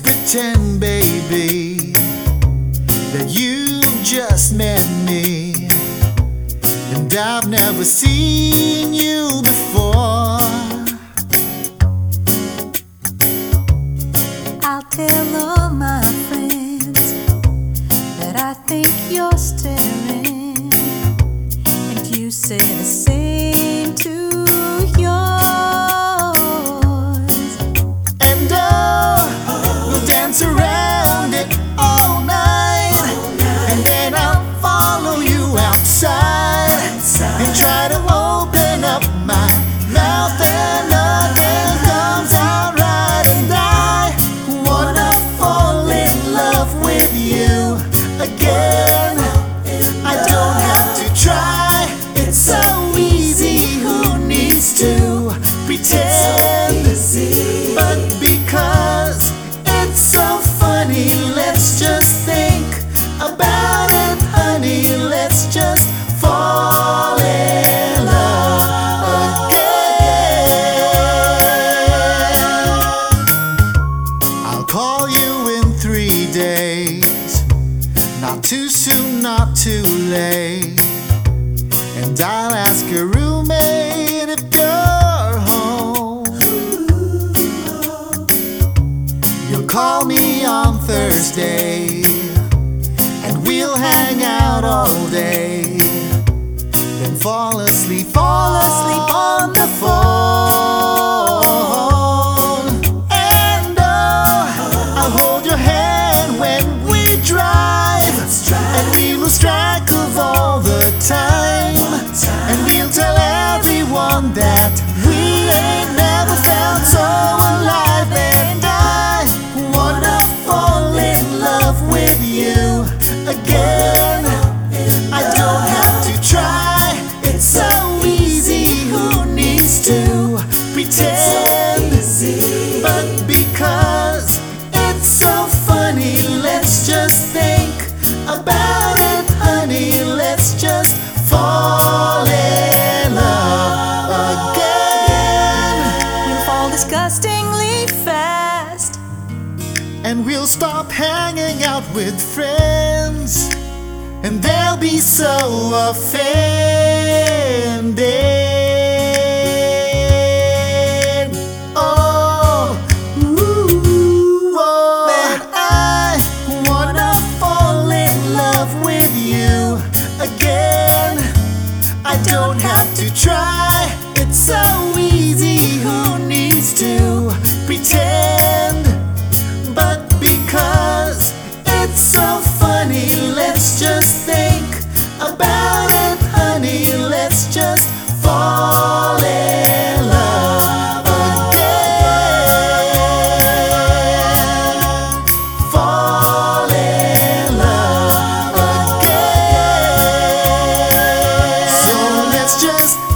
pretend, baby, that you just met me, and I've never seen you before. I'll tell all my friends that I think you're staring, and you say the same to yours. And we'll dance around it all night, and then I'll follow you outside and try to open up my mouth, and nothing comes out right. And I wanna fall in love with you again. I don't have to try, it's so easy. Who needs to pretend? But because it's so funny, let's just think about it, honey. Let's just fall in love again. I'll call you in 3 days, not too soon, not too late, and I'll ask your roommate if you're home. You'll call me on Thursday, and we'll hang out all day, then fall asleep on the phone. And I'll hold your hand when we drive, and we lose track of all the time, and we'll tell everyone that we ain't never felt so alive. And I wanna fall in love with you again. I don't have to try, it's so easy. Who needs to pretend? But because it's so funny, let's just think about it, honey. Let's just fall in love again. We'll fall disgustingly fast, And we'll stop hanging out with friends, and they'll be so offended. Oh, ooh, oh. And I wanna fall in love with you again. I don't have to try, it's so easy. Who needs to pretend? But because it's so funny, let's just think about it, honey. Let's just fall in love again. Fall in love again. So let's just